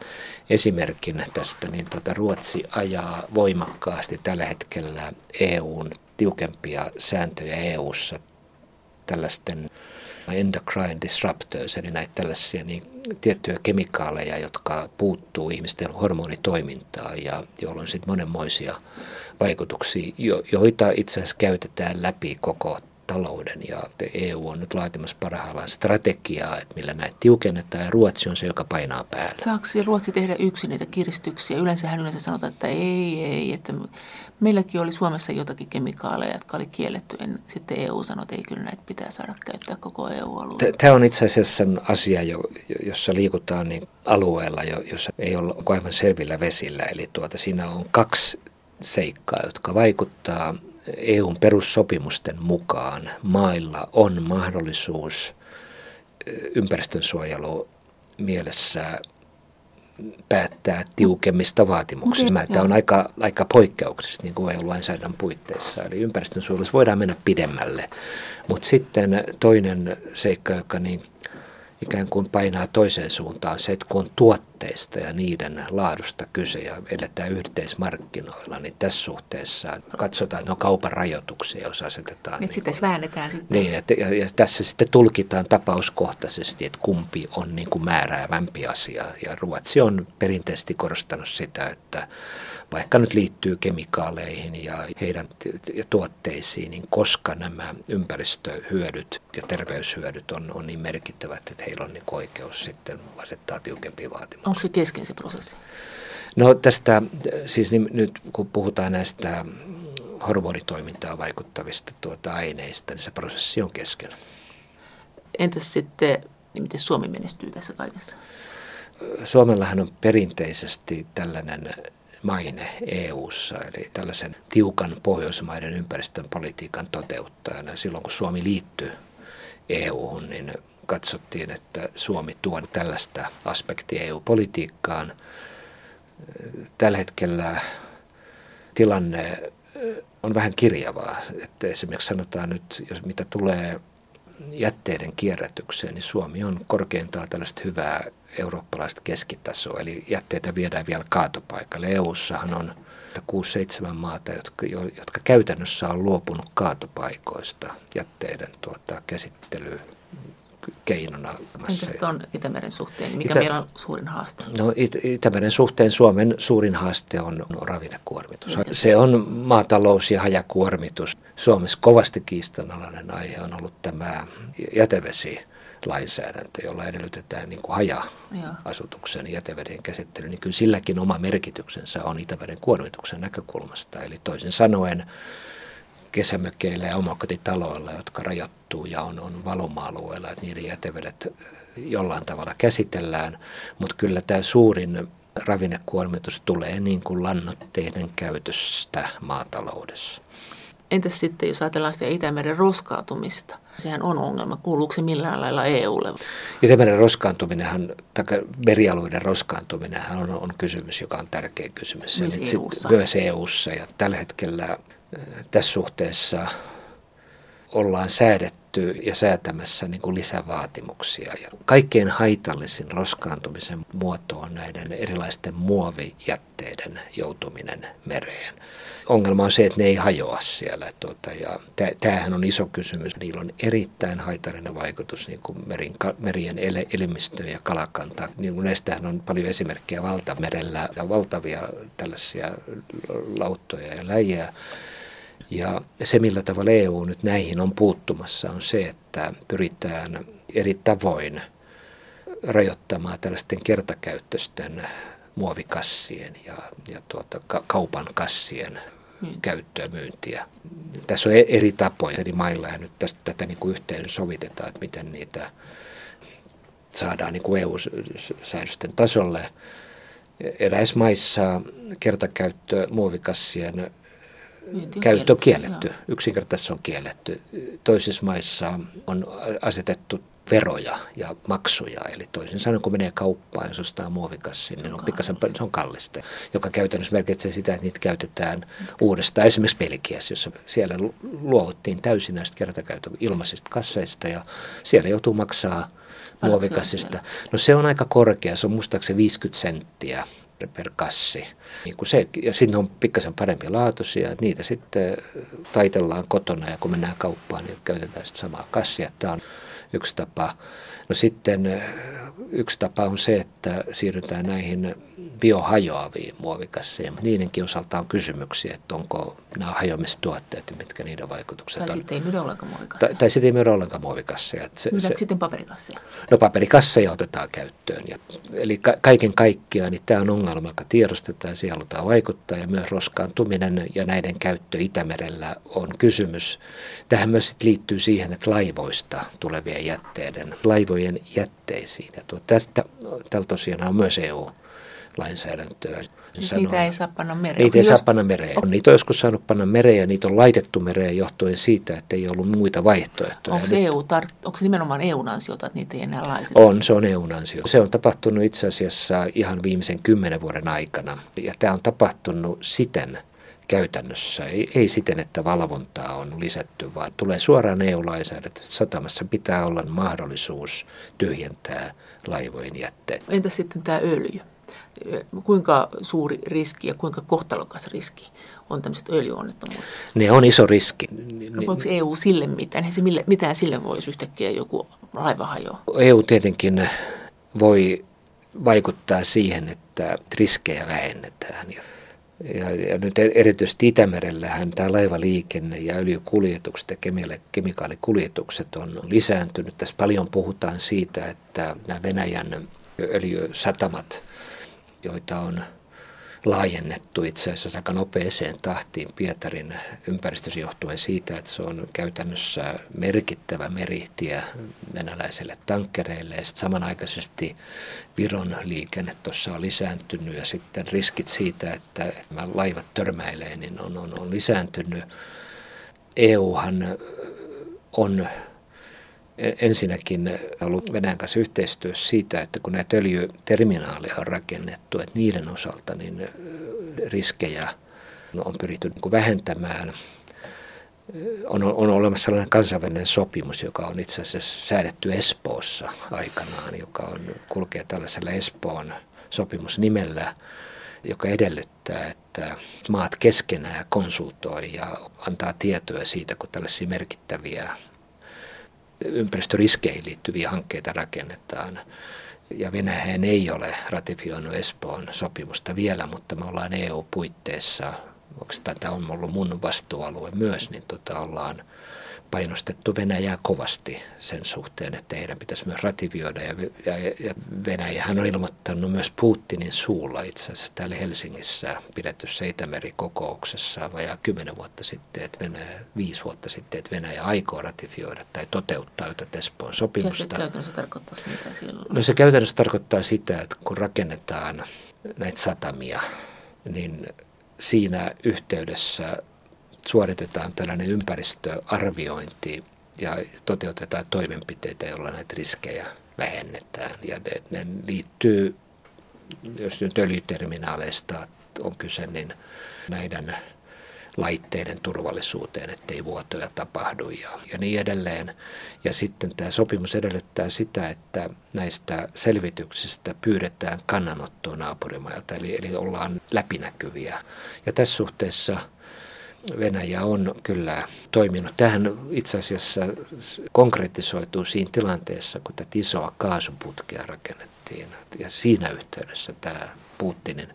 esimerkin tästä, niin Ruotsi ajaa voimakkaasti tällä hetkellä EUn tiukempia sääntöjä EUssa tällaisten endocrine disruptors, eli näitä tällaisia niin tiettyjä kemikaaleja, jotka puuttuu ihmisten hormonitoimintaan ja joilla on sitten monenmoisia vaikutuksia, joita itse asiassa käytetään läpi koko talouden. Ja EU on nyt laatimassa parhaillaan strategiaa, että millä näitä tiukennetaan, ja Ruotsi on se, joka painaa päällä. Saako Ruotsi tehdä yksin niitä kiristyksiä? Yleensä sanotaan, että ei, että meilläkin oli Suomessa jotakin kemikaaleja, jotka oli kielletty. Sitten EU sanoi, että ei, kyllä näitä pitää saada käyttää koko EU-alueella. Tämä on itse asiassa asia, jossa liikutaan niin alueella, jossa ei ole aivan selvillä vesillä. Eli siinä on kaksi seikkaa, jotka vaikuttaa. EUn perussopimusten mukaan mailla on mahdollisuus ympäristönsuojelu mielessä päättää tiukemmista vaatimuksista. Tämä on aika poikkeuksista niin kuin EU-lainsäädännön puitteissa. Eli ympäristönsuojelussa voidaan mennä pidemmälle. Mutta sitten toinen seikka, joka niin ikään kuin painaa toiseen suuntaan, se, että kun on tuotteista ja niiden laadusta kyse ja edetään yhteismarkkinoilla, niin tässä suhteessa katsotaan, että kaupan rajoituksia, jos asetetaan. Niin sitten väännetään sitten. Niin, ja tässä sitten tulkitaan tapauskohtaisesti, että kumpi on niin kuin määräävämpi asia. Ja Ruotsi on perinteisesti korostanut sitä, että vaikka nyt liittyy kemikaaleihin ja heidän tuotteisiin, niin koska nämä ympäristöhyödyt ja terveyshyödyt on niin merkittävät, että heillä on niin oikeus sitten asettaa tiukempia vaatimuksia. Onko se kesken se prosessi? No tästä, siis nyt kun puhutaan näistä hormonitoimintaan vaikuttavista aineista, niin se prosessi on kesken. Entäs sitten, niin miten Suomi menestyy tässä kaikessa? Suomellahan on perinteisesti tällainen maine EU:ssa, eli tällaisen tiukan pohjoismaiden ympäristön politiikan toteuttajana. Silloin kun Suomi liittyi EU:hun, niin katsottiin, että Suomi tuo tällaista aspektia EU-politiikkaan. Tällä hetkellä tilanne on vähän kirjavaa. Että esimerkiksi sanotaan nyt, jos mitä tulee jätteiden kierrätykseen, niin Suomi on korkeintaan tällaista hyvää eurooppalaista keskitasoa, eli jätteitä viedään vielä kaatopaikalle. EU:ssahan on 6-7 maata, jotka käytännössä on luopunut kaatopaikoista jätteiden käsittelykeinona. Entäs tuon Itämeren suhteen? Mikä meillä on suurin haaste? No Itämeren suhteen Suomen suurin haaste on ravinnekuormitus. Se on maatalous- ja hajakuormitus. Suomessa kovasti kiistanalainen aihe on ollut tämä jätevesilainsäädäntö, jolla edellytetään niin kuin haja-asutuksen jäteveden käsittely. Niin kyllä silläkin oma merkityksensä on Itämeren kuormituksen näkökulmasta. Eli toisin sanoen kesämökkeillä ja omakotitaloilla, jotka rajoittuu ja on valuma-alueella, että niiden jätevedet jollain tavalla käsitellään, mutta kyllä tämä suurin ravinnekuormitus tulee niin kuin lannoitteiden käytöstä maataloudessa. Entäs sitten, jos ajatellaan sitä Itämeren roskautumista? Sehän on ongelma. Kuuluuko se millään lailla EUlle? Itämeren roskaantuminenhan, tai merialueiden roskaantuminenhan on kysymys, joka on tärkeä kysymys. Myös EUssa. Ja tällä hetkellä tässä suhteessa ollaan säädetty ja säätämässä niin kuin lisävaatimuksia. Ja kaikkein haitallisin roskaantumisen muoto on näiden erilaisten muovijätteiden joutuminen mereen. Ongelma on se, että ne ei hajoa siellä. Ja tämähän on iso kysymys. Niillä on erittäin haitallinen vaikutus niin kuin merien elimistöön ja kalakantaan. Niin kuin näistähän on paljon esimerkkejä valtamerellä ja valtavia tällaisia lauttoja ja läjiä. Ja se, millä tavalla EU nyt näihin on puuttumassa, on se, että pyritään eri tavoin rajoittamaan tällaisten kertakäyttöisten muovikassien ja kaupan kassien käyttöä, myyntiä. Tässä on eri tapoja eri mailla ja nyt tätä niin kuin yhteen sovitetaan, että miten niitä saadaan niin kuin EU-säädösten tasolle. Eräissä maissa kertakäyttö muovikassien käyttö on kielletty. Yksinkertaisesti on kielletty. Toisissa maissa on asetettu veroja ja maksuja. Eli toisin sanoen, kun menee kauppaan ja ostaa muovikassin, niin se on kallista, joka käytännössä merkitsee sitä, että niitä käytetään uudestaan. Esimerkiksi Belgiassa, jossa siellä luovuttiin täysin näistä kertakäytön ilmaisista kasseista ja siellä joutuu maksaa muovikassista. No se on aika korkea, se on muistaakseni 50 senttiä per kassi. Ja sitten on pikkasen parempi laatuisia, että niitä sitten taitellaan kotona ja kun mennään kauppaan, niin käytetään sitten samaa kassia. Tämä on yksi tapa. No sitten yksi tapa on se, että siirrytään näihin biohajoaviin muovikasseihin. Niidenkin osalta on kysymyksiä, että onko nämä hajoamistuotteet ja mitkä niiden vaikutukset on. Tai sitten ei myydä ollenkaan muovikasseja. Tai sitten ei myydä ollenkaan muovikasseja. Myydäänkö sitten paperikasseja? No paperikasseja otetaan käyttöön. Eli kaiken kaikkiaan niin tämä on ongelma, joka tiedostetaan ja siihen halutaan vaikuttaa. Ja myös roskaantuminen ja näiden käyttö Itämerellä on kysymys. Tähän myös liittyy siihen, että laivoista tulevien jätteiden, laivojen jätteisiin. Ja tällä tosiaan on myös EU-lainsäädäntöä. Siis niitä ei saa panna mereen? Niitä ei saa panna mereen. Niitä on joskus saanut panna mereen ja niitä on laitettu mereen johtuen siitä, että ei ollut muita vaihtoehtoja. Onko se nimenomaan EUn ansiota, että niitä ei enää laiteta? Se on EUn ansio. Se on tapahtunut itse asiassa ihan viimeisen 10 vuoden aikana. Ja tämä on tapahtunut siten käytännössä. Ei siten, että valvontaa on lisätty, vaan tulee suoraan EU-lainsäädäntö. Satamassa pitää olla mahdollisuus tyhjentää laivojen jätteet. Entä sitten tämä öljy? Kuinka suuri riski ja kuinka kohtalokas riski on tämmöiset öljyonnettomuudet? Ne on iso riski. Voiko EU sille mitään? Eihän se mitään sille voisi yhtäkkiä joku laiva hajoa? EU tietenkin voi vaikuttaa siihen, että riskejä vähennetään. Ja nyt erityisesti Itämerellähän tämä laivaliikenne ja öljykuljetukset ja kemikaalikuljetukset on lisääntynyt. Tässä paljon puhutaan siitä, että nämä Venäjän öljysatamat, joita on laajennettu itse asiassa aika nopeeseen tahtiin Pietarin ympäristössä johtuen siitä, että se on käytännössä merkittävä meritie venäläisille tankkereille. Ja sitten samanaikaisesti Viron liikenne tuossa on lisääntynyt ja sitten riskit siitä, että nämä laivat törmäilee, niin on lisääntynyt. EUhan on ensinnäkin ollut Venäjän kanssa yhteistyössä siitä, että kun näitä öljyterminaaleja on rakennettu, että niiden osalta niin riskejä on pyritty vähentämään. On olemassa sellainen kansainvälinen sopimus, joka on itse asiassa säädetty Espoossa aikanaan, joka kulkee tällaisella Espoon sopimusnimellä, joka edellyttää, että maat keskenään konsultoi ja antaa tietoa siitä, kun tällaisia merkittäviä ympäristöriskeihin liittyviä hankkeita rakennetaan. Ja Venäjä ei ole ratifioinut Espoon sopimusta vielä, mutta me ollaan EU-puitteissa, tämä on ollut mun vastuualue myös, niin ollaan painostettu Venäjää kovasti sen suhteen, että heidän pitäisi myös ratifioida. Ja Venäjähän on ilmoittanut myös Putinin suulla itse asiassa täällä Helsingissä pidetyssä Itämeri-kokouksessa vajaa 10 vuotta sitten, 5 vuotta sitten, että Venäjä aikoo ratifioida tai toteuttaa tätä Espoon sopimusta. Ja se käytännössä tarkoittaa mitä silloin? No se käytännössä tarkoittaa sitä, että kun rakennetaan näitä satamia, niin siinä yhteydessä suoritetaan tällainen ympäristöarviointi ja toteutetaan toimenpiteitä, joilla näitä riskejä vähennetään. Ja ne liittyy, jos nyt öljyterminaaleista on kyse, niin näiden laitteiden turvallisuuteen, ettei vuotoja tapahdu ja niin edelleen. Ja sitten tämä sopimus edellyttää sitä, että näistä selvityksistä pyydetään kannanottoa naapurimailta, eli ollaan läpinäkyviä. Ja tässä suhteessa Venäjä on kyllä toiminut. Tähän itse asiassa konkretisoituu siinä tilanteessa, kun tätä isoa kaasuputkea rakennettiin. Ja siinä yhteydessä tämä Putinin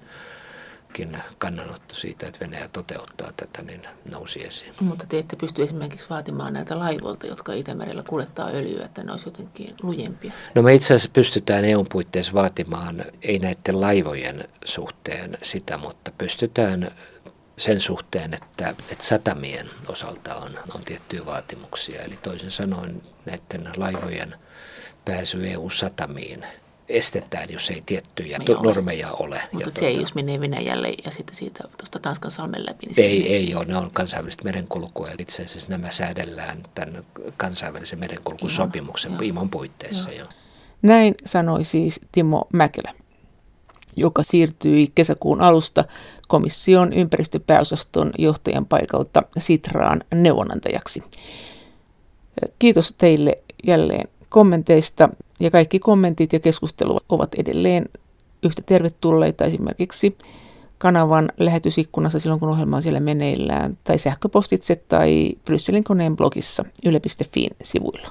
kannanotto siitä, että Venäjä toteuttaa tätä, niin nousi esiin. Mutta te ette pysty esimerkiksi vaatimaan näitä laivoilta, jotka Itämerellä kuljettaa öljyä, että ne olisi jotenkin lujempia? No me itse asiassa pystytään EUn puitteissa vaatimaan, ei näiden laivojen suhteen sitä, mutta pystytään sen suhteen, että satamien osalta on tiettyjä vaatimuksia. Eli toisin sanoen näiden laivojen pääsy EU-satamiin estetään, jos ei tiettyjä normeja ole. Mutta se ei, jos menee Venäjälle ja sitten siitä tuosta Tanskan salmen läpi. Niin ei ole, ne on kansainvälistä merenkulkua. Itse asiassa nämä säädellään tämän kansainvälisen merenkulkusopimuksen IMOn puitteissa. Jo. Näin sanoi siis Timo Mäkelä, joka siirtyi kesäkuun alusta komission ympäristöpääosaston johtajan paikalta Sitraan neuvonantajaksi. Kiitos teille jälleen kommenteista Ja kaikki kommentit ja keskustelu ovat edelleen yhtä tervetulleita esimerkiksi kanavan lähetysikkunassa silloin, kun ohjelma on siellä meneillään, tai sähköpostitse tai Brysselin koneen blogissa yle.fiin sivuilla.